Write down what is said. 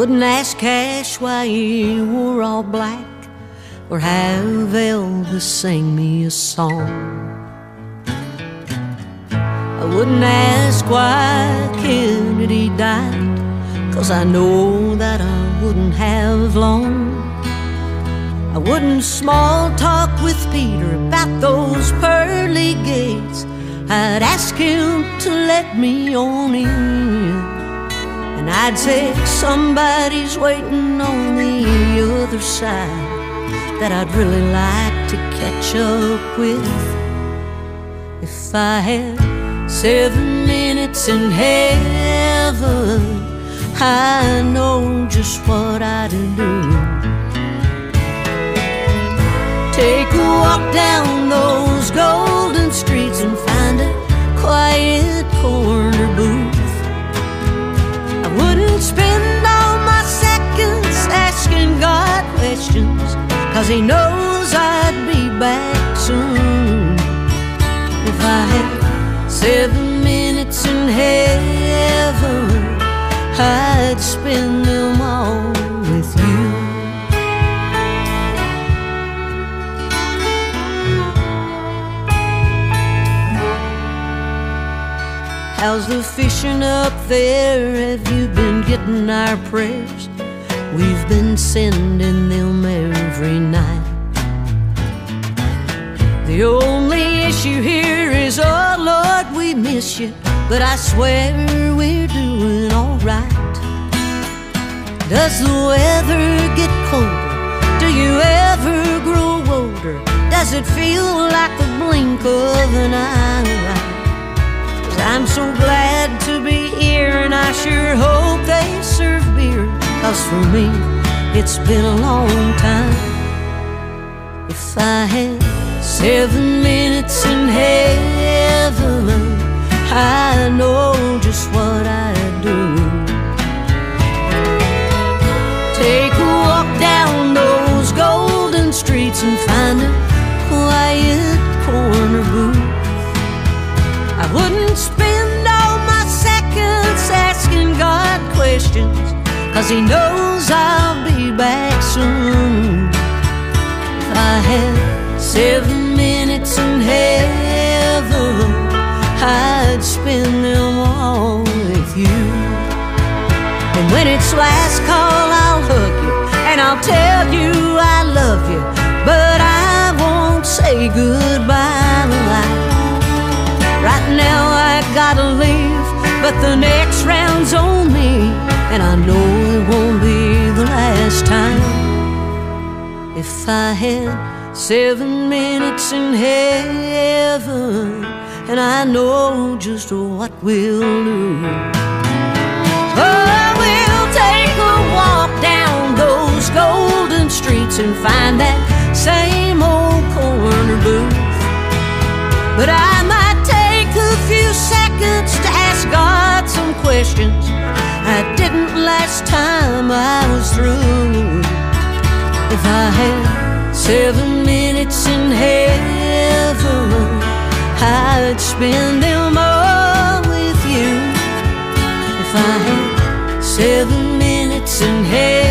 wouldn't ask Cash why he wore all black, or have Elvis sing me a song. I wouldn't ask why Kennedy died, 'cause I know that I wouldn't have long. I wouldn't small talk with Peter about those pearly gates. I'd ask him to let me on in, and I'd say somebody's waiting on the other side that I'd really like to catch up with. If I had 7 minutes in heaven, I know just what I'd do. Take a walk down those golden streets and find a quiet corner booth. I wouldn't spend all my seconds asking God questions, 'cause He knows I'd be back soon. If I had 7 minutes in heaven, I'd spend them all with you. How's the fishing up there? Have you been getting our prayers? We've been sending them every night. The only issue here is, oh Lord, we miss you, but I swear we're doing all right. Does the weather get colder? Do you ever grow older? Does it feel like the blink of an eye? I'm so glad to be here, and I sure hope they serve beer, 'cause for me it's been a long time. If I had 7 minutes in heaven, I know just what I'd do. Take a walk down those golden streets and find a quiet corner booth. I wouldn't spend all my seconds asking God questions, 'cause He knows I'll be back soon. If I had 7 minutes in heaven, I'd spend them all with you. And when it's last call, I'll hug you and I'll tell you I love you, but I won't say goodbye. Right now I gotta leave, but the next round's on me, and I know it won't be the last time. If I had 7 minutes in heaven, and I know just what we'll do. Oh, we'll take a walk down those golden streets and find that same old corner booth. But I might take a few seconds to ask God some questions I didn't last time I was through. If I had 7 minutes in heaven, I'd spend them all with you. If I had 7 minutes in heaven,